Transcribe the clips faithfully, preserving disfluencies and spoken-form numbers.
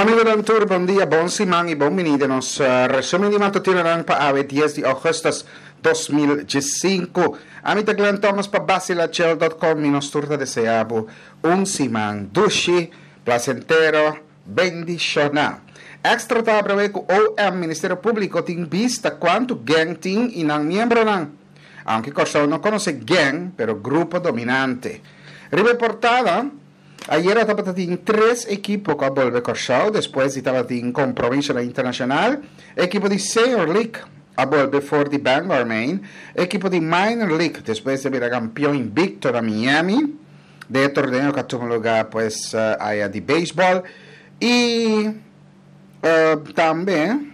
Amigo del Tour, bom dia, bom semana e bem-vindo a nosso resumo de matutino para a dez de agosto de dois mil e cinco. Amigo Glenn Thomas para basilachel ponto com e nos turta deseabo um semana dushi, placentero, bendicional. Extra tá para ver que o M Ministério Público tem vista quanto gang tem e não membro não. Aunque Corsão não conhece gang, pero grupo dominante. Reportada, ayer estava em três equipos que volve Corsão, depois estava em compromisso internacional, equipo de Senior League a volve for the Bangor Main, equipo de Minor League, depois de ser campeão invicto da Miami, de torneio que tuvo lugar pues uh, allá de béisbol, e uh, também,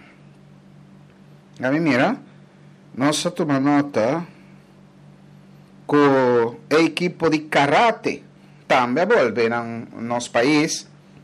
a mim mira, nós tomamos nota que o equipo de karate também volve no nosso país,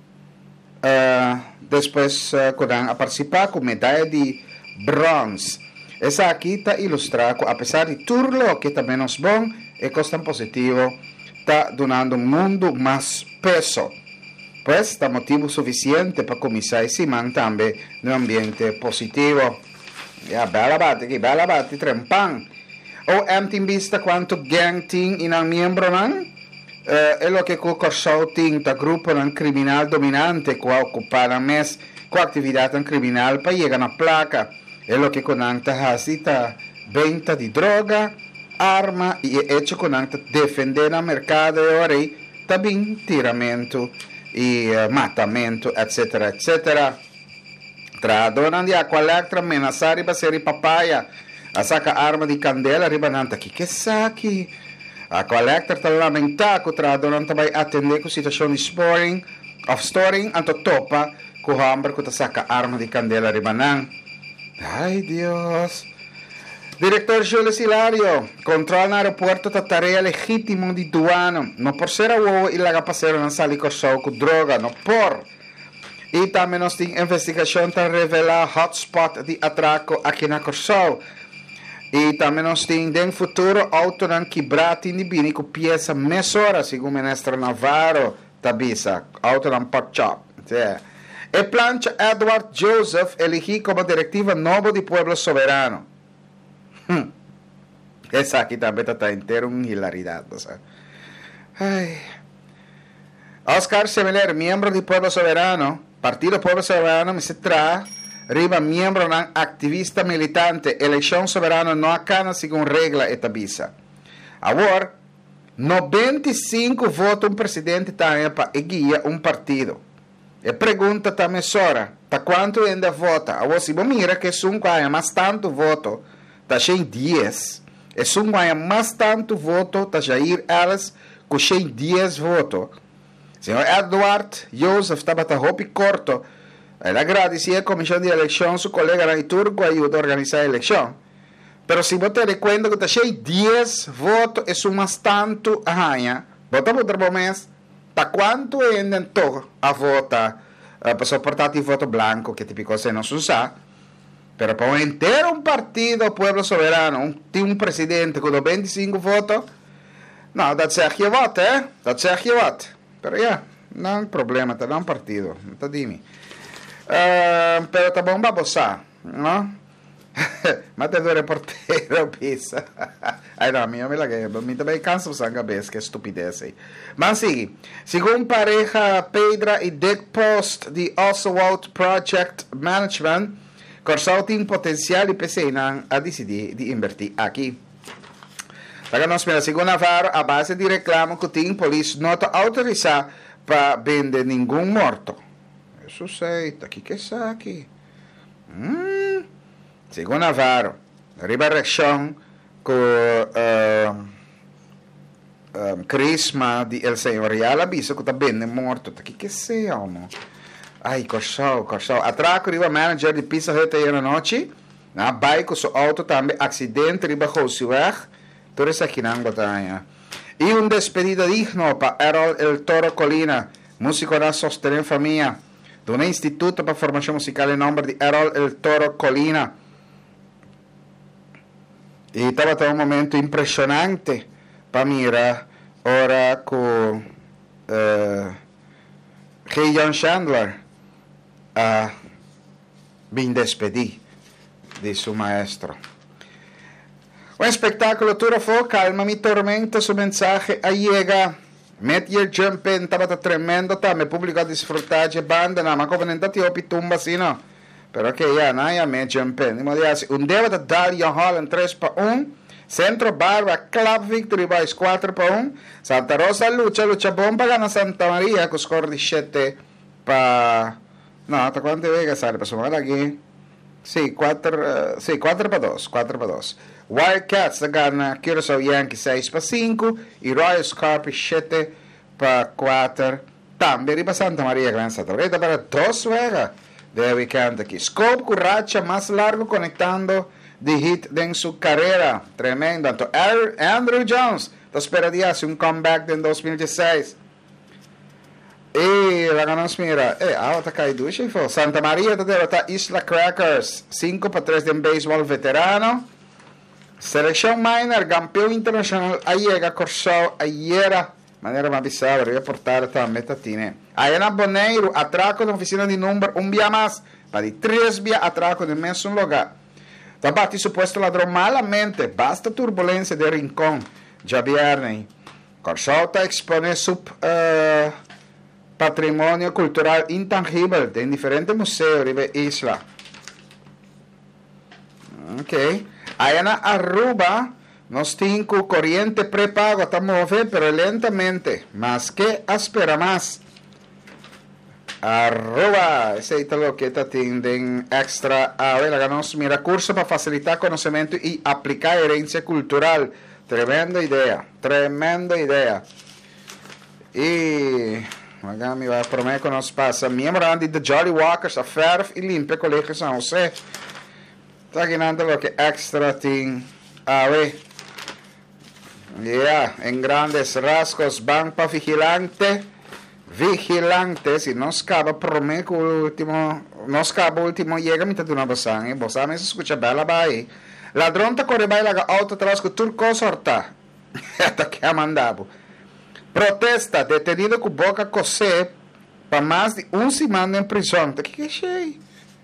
uh, depois uh, a participar com medalha de bronze. Essa aqui está ilustrada, apesar de tudo que está menos bom, é costa positivo, está donando um mundo mais peso. Pues está motivo suficiente para começar esse man também no ambiente positivo. Ya, bela bate aqui, bela bate, trempan. O M tem vista quanto gang tem e não membro não? Uh, é o que o Corsão tem, tá grupo não criminal dominante que ocupa na mes com atividade criminal para chegar na placa. É o que conanta hasita venda de droga, arma e hecho conanta defender no mercado e ora também tiramento e uh, matamento, etc, etc. Tradonando a collectra amenaçar e ser papaya, a saca arma de candela ribananta que que saque. A collector está lamentar que o tradonando vai atender com situação de storing, of storing, anto topa com o hambre que saca arma de candela ribanan. Ai, Deus. Diretor Júlio Hilario, controle no aeroporto da tarefa legítima de duano, não por ser a uovo e laga passeiro na sala Corsão com droga, não por. E também nós temos investigação para revelar hotspot de atraco aqui na Corsão. E também nós temos no futuro auto não quebrado de bini com peça mesora, segundo o ministro Navarro, tabisa, auto não pot chop. E plancha Edward Joseph elegi como diretiva novo de Pueblo Soberano. Hum. Essa aqui também está inteira uma hilaridade, sabe? Ai. Oscar Semeler, membro de Pueblo Soberano, Partido Pueblo Soberano, me se traz, riba membro ng activista militante, eleição soberana não acana segundo regra e tabisa. Agora, noventa e cinco votos um presidente também para guia um partido. E pergunta também sora, tá quanto ainda vota? Agora, se você mira que se um ganha mais tanto voto, tá cheio dez. E se um ganha mais tanto voto, tá Jair Ellis, com cheio dez votos. Senhor Edward Joseph estava tá roupa corto. Ele agradecia a comissão de eleição, seu colega na Turco ajudou a organizar a eleição. Pero se você te recuerda que está cheio dez votos, é mais tanto a ganha. Vota por outro mês. Tá quanto ainda entrou a vota uh, para suportar o voto branco, que típico se não se usa. Pero para inteiro um partido, Pueblo Soberano, um, tem um presidente com vinte e cinco votos, não, dá certo que voto, eh? Dá certo que voto. Pero já, não é problema, tá não um partido, não tá dime. Uh, pero tá bom babosar, não? Mas tem dois reporteiros, pisa. Ai não, a minha me la que me também cansa o sangue a vez, que estupidez aí. Mas sim, segundo pareja Pedra e Dick Post de Oswald Project Management, Corsão tem potencial e P C não a decidir de invertir aqui. Para nós, pela segunda Navarro, a base de reclamo que tem polícia não está autorizada para vender nenhum morto. Isso sei, tá aqui que saque. Hum... Segundo Navarro, arriba a reação com o uh, um, carisma de El Senhorial aviso que está bem morto. O que que é, homem? Ai, Corsão, Corsão. Atraco arriba manager de Pizza Hut aí na noite. Na bike com seu auto também acidente arriba com o Sueg. Tudo isso aqui na Angotanha. E um despedida digno para Errol El Toro Colina, músico da Sostener Família, do Instituto para Formação Musical em nome de Errol El Toro Colina. E estava um momento impressionante para mirar ora com uh, John Chandler a bien despedir de su maestro. Un espectáculo turofo, calma mi tormento, su mensaje llega. Meteor Jumpin, estava tremendo, tá? Me público a disfrutar de banda, não, mas como nem tá tio pitumba assim, não. Pero que ya, não, ya me Jumpin. Dimo de assim, um deva da Dalia Holland três para um, Centro Barba, Club Victory Boys quatro para um, Santa Rosa lucha, lucha bomba, gana Santa Maria, com score de sete para... Não, tá quanto vega, sabe, para sumar aqui. Sim, quatro, uh, sim, quatro para dois, quatro para dois. Wildcats gana Curaçao Yankees seis para cinco e Royal Scorpions sete para quatro. Também riba Santa Maria Gran Satoreta para dos juega de weekend aqui. Scope com racha mais largo conectando de hit em sua carreira. Tremendo. Então, Andrew Jones está esperando um comeback em dois mil e dezesseis. E la ganamos mira, eh, ah, tá caído, Santa Maria tá derrotar Isla Crackers cinco para três de beisebol veterano. Seleção minor, campeão internacional, Aiega Corsau, Aiera, maneira mais bizarra, eu ia portar a metatine. Aiena Boneiro, atraco na oficina de número, um dia mais, para de três dias atraco no mesmo lugar. Tabati suposto ladrão malamente, basta turbulência de rincón, já viernes. Corsau está expone seu uh, patrimônio cultural intangível em diferentes museus de isla. Ok. Aí na Aruba, nós temos corriente pré-pago, está movendo, pero lentamente. Mas que espera mais? Aruba, esse é o que está tendo extra. Agora, ganamos mira curso para facilitar conhecimento e aplicar herência cultural. Tremenda ideia, tremenda ideia. E, magari vai prometer que nós passa. Membro de The Jolly Walkers, a Ferf e Limpe, Colégio São José. Está ganando lo que extra ting ave. Ya, en grandes rasgos, van para vigilante. Vigilante, si no scava, promete que el último, no scava el último llega mitad de una bozán. Y vos sabes, se escucha bella bai. Ladrón te corre bai la auto atrás que turco sorta. Hasta que ha mandado. Protesta, detenido con boca cosé, para más de un semana en prisión. ¿Qué que é?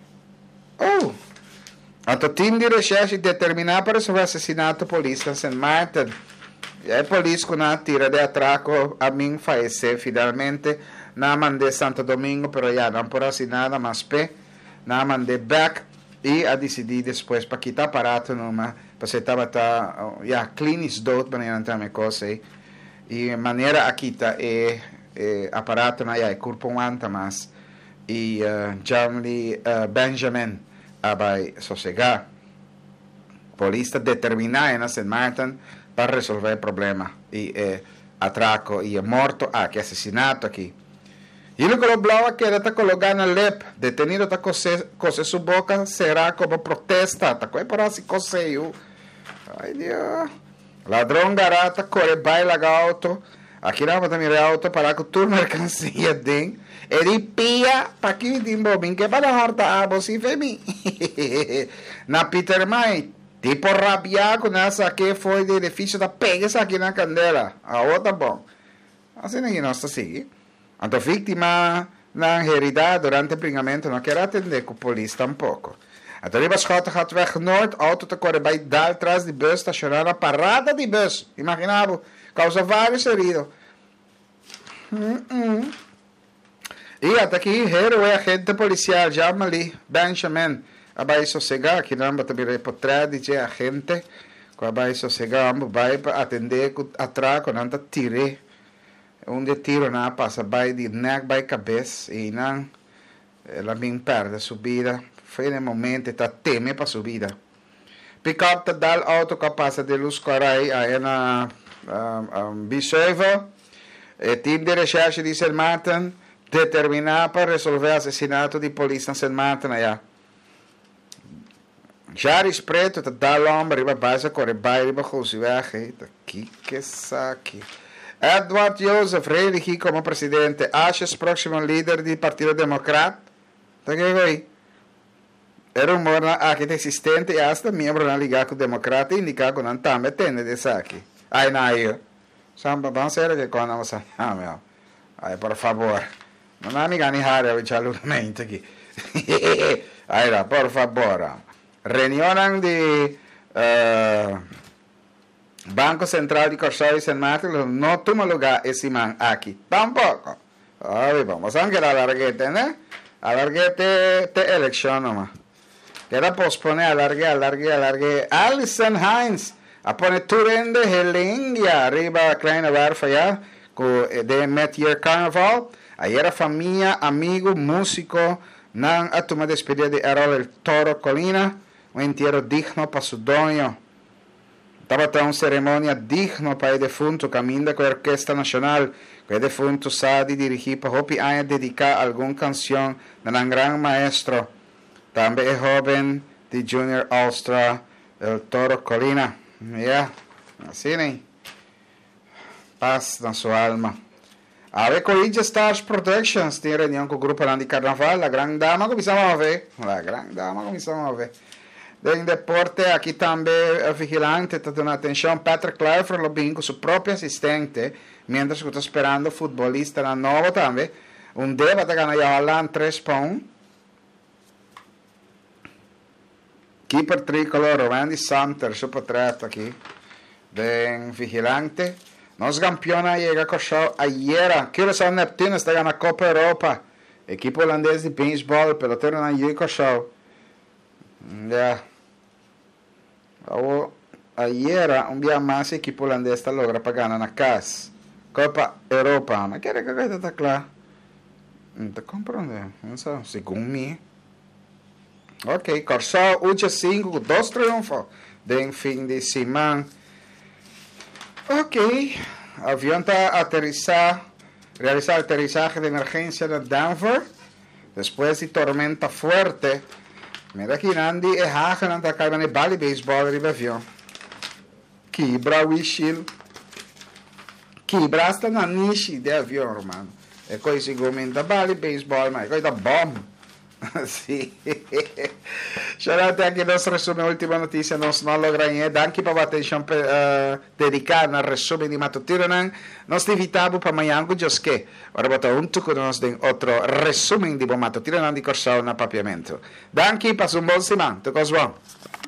Oh. O time de recherche determinar para resolver assassinato polícia em Saint Martin. E a polícia com a tira de atraco a mim faleceu finalmente. Não mandei Santo Domingo, pero já não por assim nada mais pé. Não mandei back e a decidir depois para quitar aparato numa, para você estava tá, já clean is dood, para não entrar minha coisa aí. E maneira a quitar é, é aparato na já é corpo um anta mais. E uh, Jamlie uh, Benjamin vai sossegar. Polícia determinar em Saint Martin para resolver o problema. E eh, atraco e é morto aqui, assassinato aqui. E o que blava que está colocando na L E P, detenido está coçando sua boca, será como protesta. Está com por assim coceio. Ai Deus. Ladrão garata, corre, baila auto. Aqui não vai mirar auto para que tudo mercancia den. Ele pia para que dimbo bem que para horta abo si femi. Na Peter May, tipo rabiaco nessa que foi de edifício da pega aqui na candela. A outra bom. Assim ninguém nós assim. A vítima na heredade durante o bringamento não quer atender com a polícia tampouco. A Toriba Schota gaat weg Noord, auto te correr bij daar atrás de bus, estacionar a parada de bus. Imaginava, causa vários heridos. Hum, hum. E até aqui, Hero é agente policial, chama ali, Benjamin, vai sossegar, que não vai também reportar de agente, que vai sossegar, vai atender com atraco, não está tire, um de tiro não passa, vai de neck, vai cabeça, e não, ela bem perde a subida, foi no momento, está teme para a subida. Pick-up te dal auto que passa de luz corai, aí na B sete, o time de recherche de Saint Martin, determinar para resolver assassinato de polícia em Saint Martin allá. Jaris preto, te dá lomba, riba base, corre vai, riba cosi viaje, que que saque. Edward Joseph, reelegi como presidente, Ashes próximo líder do Partido Democrata. Tá que aí? Era um morna aqui existente e hasta membro na liga com o Democrata indicar que não também tem de saque. Aí na aí. Samba, vamos ser que quando vamos a... Ah, meu. Aí, por favor. non ha mica ni aria avvicinamento qui. Allora, por favor. Reunión de uh, Banco Central de Corsao y San Martín no toma lugar ese man aquí. Tampoco. Ay, vamos a ver la larguete, ¿no? Alarguete de elección nomás. Queda pospone, alargue, alargue, alargue. Alison Hines. A pone Turende, Helingia. Arriba, kleine Werfa, ja. De Met Year Carnaval. Ayer a familia, amigo, músico. Nan a tu despedida de Errol el Toro Colina. Un entierro digno para su dueño. Estaba una ceremonia digna para el defunto. Caminda con la Orquesta Nacional. Que el defunto sabe dirigir para Hopi años dedicar alguna canción de un gran maestro. También es joven de Junior Ulstra, el Toro Colina. Ya, yeah. Así ni. Paz en su alma. Ave Collegiate Stars Productions tiene reunión con el grupo Randy Carnaval. La gran dama comenzamos a ver. La gran dama comenzamos a ver. Del deporte, aquí también el vigilante está dando atención. Patrick Kluivert lo vino con su propio asistente. Mientras que está esperando futbolista la nuevo también. Un debate que ganó Alan tres pounds. Keeper tricolor, Randy Santer, su portrait aquí. Del vigilante. Nos campeona llega a ayer. Curaçao Neptuno está ganando Copa Europa. Equipo holandés de béisbol, pelotero na Curaçao. Ya. Ayer, un día más, el equipo holandés está logra para ganar na C A S. Copa Europa. Mas quer que coisa está clara? Não está compreendendo. Não sei, segundo mim. Ok, Curaçao U G cinco, dos triunfos de fim de semana. Ok, avión está aterrizar, realizar aterrizaje de emergencia en Denver, después de tormenta fuerte. Mira aquí, Nandi e Hagen aan elkaar met Bali baseball in avião. Kibra Wishil. Kibra sta na niche de avião, hermano. É coisa igualmente da Bali baseball, mas é coisa bom. Sì. Ciao anche il nostro resume ultima notizia non snallo granie danke per l'attenzione uh, dedicata al resume di Matutiranan nos invitavo per mayango joske ora bota un tuco nos den otro resume di Matutiranan di Corsao na papiamento danke per un buon semana to coswan